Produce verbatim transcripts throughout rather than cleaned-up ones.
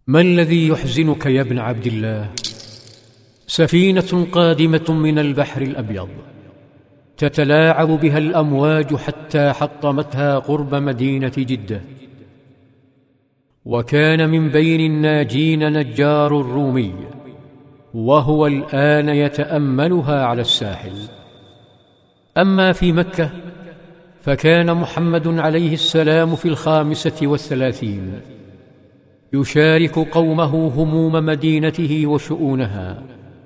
ما الذي يحزنك يا ابن عبد الله؟ سفينة قادمة من البحر الأبيض تتلاعب بها الأمواج حتى حطمتها قرب مدينة جدة، وكان من بين الناجين نجار رومي، وهو الآن يتأملها على الساحل. أما في مكة فكان محمد عليه السلام في الخامسة والثلاثين يشارك قومه هموم مدينته وشؤونها.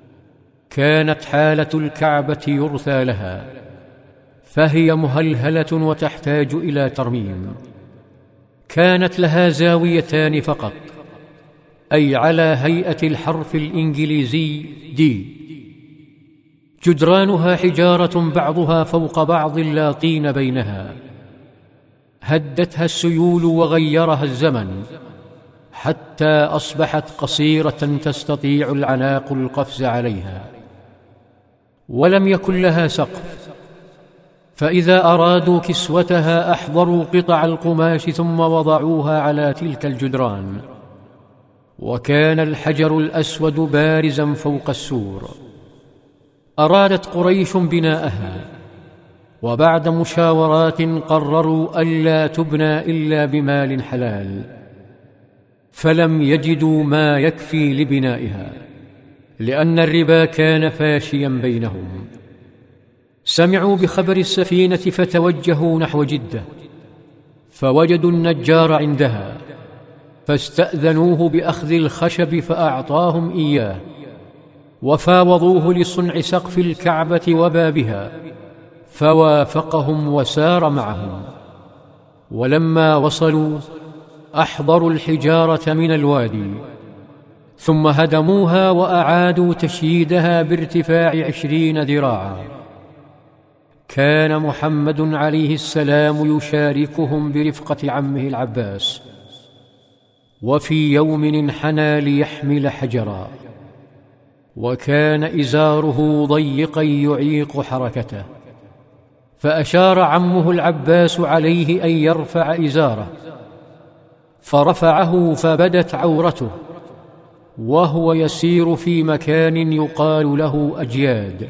كانت حالة الكعبة يرثى لها، فهي مهلهلة وتحتاج إلى ترميم. كانت لها زاويتان فقط، أي على هيئة الحرف الإنجليزي دي. جدرانها حجارة بعضها فوق بعض لا طين بينها. هدتها السيول وغيرها الزمن حتى أصبحت قصيرة تستطيع العناق القفز عليها، ولم يكن لها سقف، فإذا أرادوا كسوتها أحضروا قطع القماش ثم وضعوها على تلك الجدران. وكان الحجر الأسود بارزا فوق السور. أرادت قريش بناءها، وبعد مشاورات قرروا ألا تبنى إلا بمال حلال، فلم يجدوا ما يكفي لبنائها، لأن الربا كان فاشيا بينهم. سمعوا بخبر السفينة فتوجهوا نحو جدة، فوجدوا النجار عندها، فاستأذنوه بأخذ الخشب فأعطاهم إياه، وفاوضوه لصنع سقف الكعبة وبابها، فوافقهم وسار معهم. ولما وصلوا أحضروا الحجارة من الوادي، ثم هدموها وأعادوا تشييدها بارتفاع عشرين ذراعا. كان محمد عليه السلام يشاركهم برفقة عمه العباس، وفي يوم انحنى ليحمل حجرا، وكان إزاره ضيقا يعيق حركته، فأشار عمه العباس عليه أن يرفع إزاره، فرفعه فبدت عورته، وهو يسير في مكان يقال له أجياد.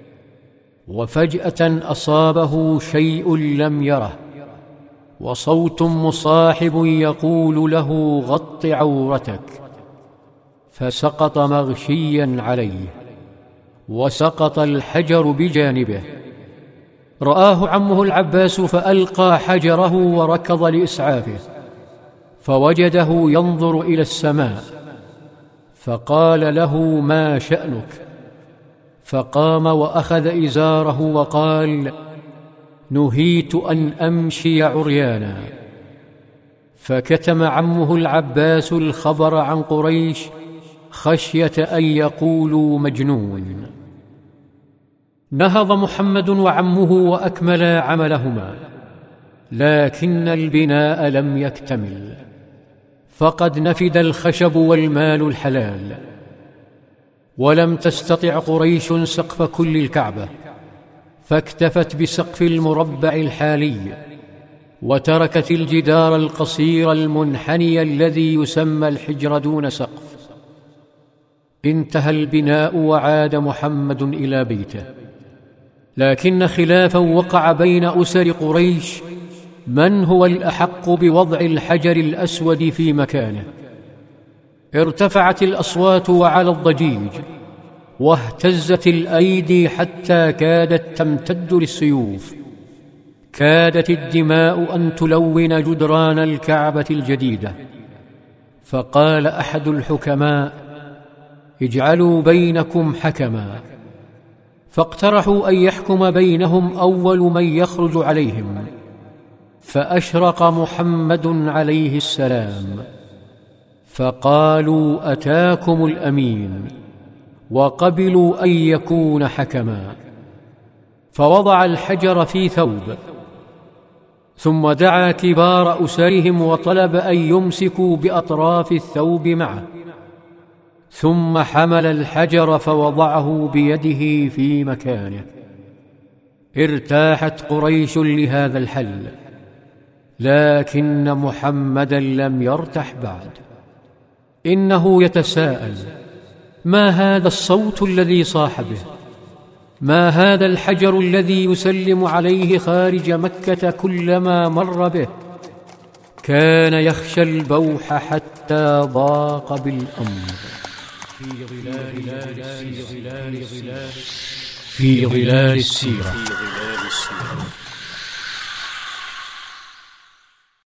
وفجأة أصابه شيء لم يره، وصوت مصاحب يقول له: غط عورتك. فسقط مغشيا عليه، وسقط الحجر بجانبه. رآه عمه العباس فألقى حجره وركض لإسعافه، فوجده ينظر إلى السماء، فقال له: ما شأنك؟ فقام وأخذ إزاره وقال: نهيت أن أمشي عريانا. فكتم عمه العباس الخبر عن قريش خشية أن يقولوا مجنون. نهض محمد وعمه وأكملا عملهما، لكن البناء لم يكتمل، فقد نفد الخشب والمال الحلال، ولم تستطع قريش سقف كل الكعبة، فاكتفت بسقف المربع الحالي، وتركت الجدار القصير المنحني الذي يسمى الحجر دون سقف. انتهى البناء وعاد محمد إلى بيته، لكن خلافا وقع بين أسر قريش من هو الأحق بوضع الحجر الأسود في مكانه. ارتفعت الأصوات وعلى الضجيج، واهتزت الأيدي حتى كادت تمتد للسيوف. كادت الدماء أن تلون جدران الكعبة الجديدة. فقال أحد الحكماء: اجعلوا بينكم حكما. فاقترحوا أن يحكم بينهم أول من يخرج عليهم، فأشرق محمد عليه السلام، فقالوا: أتاكم الأمين، وقبلوا أن يكون حكما. فوضع الحجر في ثوب، ثم دعا كبار أسرهم وطلب أن يمسكوا بأطراف الثوب معه، ثم حمل الحجر فوضعه بيده في مكانه. ارتاحت قريش لهذا الحل، لكن محمدا لم يرتح بعد. إنه يتساءل: ما هذا الصوت الذي صاح به؟ ما هذا الحجر الذي يسلم عليه خارج مكة كلما مر به؟ كان يخشى البوح حتى ضاق بالأمر. في ظلال في ظلال السيرة.